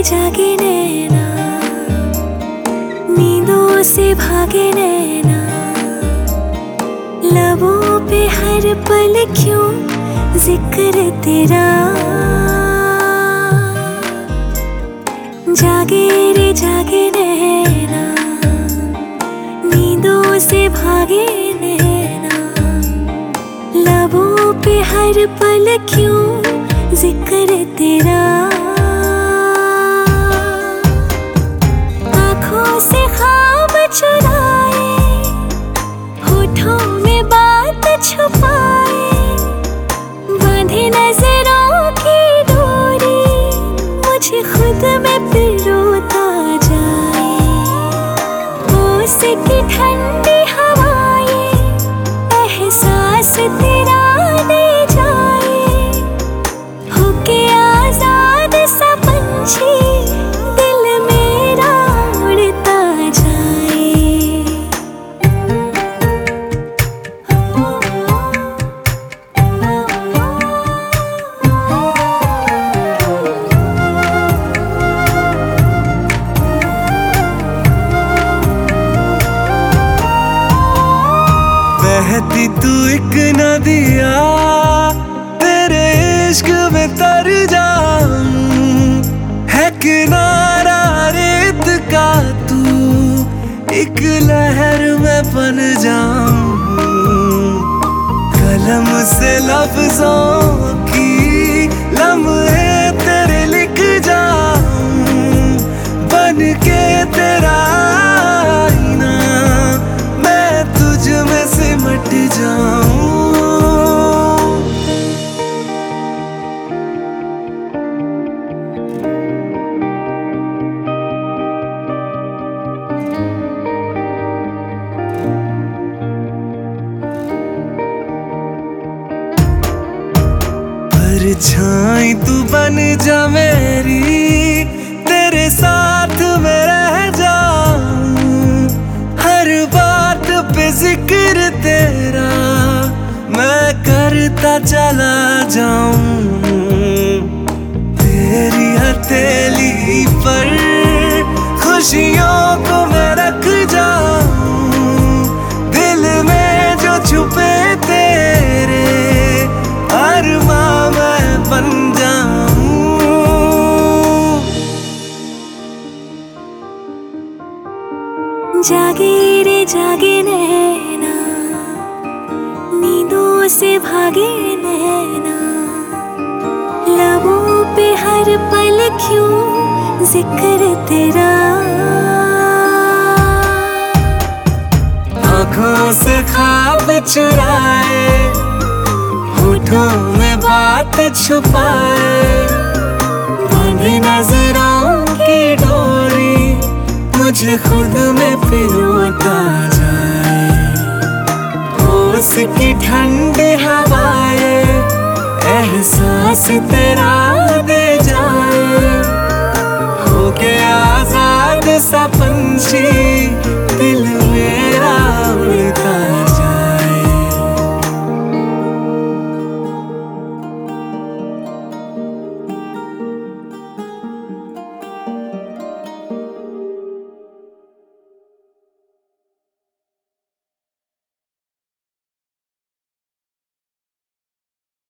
जागे नैना, नींदों से भागे नैना, लबों पे हर पल क्यों जिक्र तेरा। जागे रे जागे नैना, नींदों से भागे नैना, लबों पे हर पल क्यों जिक्र तेरा। आँखों से ख्वाब चुराए, होठों में बात छुपाए, बांधे नजरों की डोरी, मुझे खुद में पिरोता जाए। ओस की ठंडी हवाएं एहसास तेरा दे जाए, होके आजाद सा पंछी दिल मेरा उड़ता जाए। बहती तू एक नदिया, तेरे इश्क में तर जाऊं, है किनारा रेत का तू, एक लहर में बन जाऊं। कलम से लफ्जों की लम्हे तेरे लिख जाऊं, बन के तेरा आईना मैं तुझ में सिमट जाऊं। परछाई तू बन जा मेरी, तेरे साथ में रह जाऊं, हर बात पे जिक्र तेरा मैं करता चला जाऊं। तेरी हथेली पर खुशियों को मैं रख जाऊं, दिल में जो छुपे तेरे अरमां मैं बन जाऊं। जागे रे जागे नैना, नींदों से भागे नैना, लबों पे हर पल क्यों जिक्र तेरा। आँखों से ख्वाब चुराए, होठों में बात छुपाए, बांधी नजरों की डोरी, मुझे खुद में पिरोता जाए। ओस की ठंडी हवाएं एहसास तेरा दे जाए, होके आजाद सा पंछी दिल में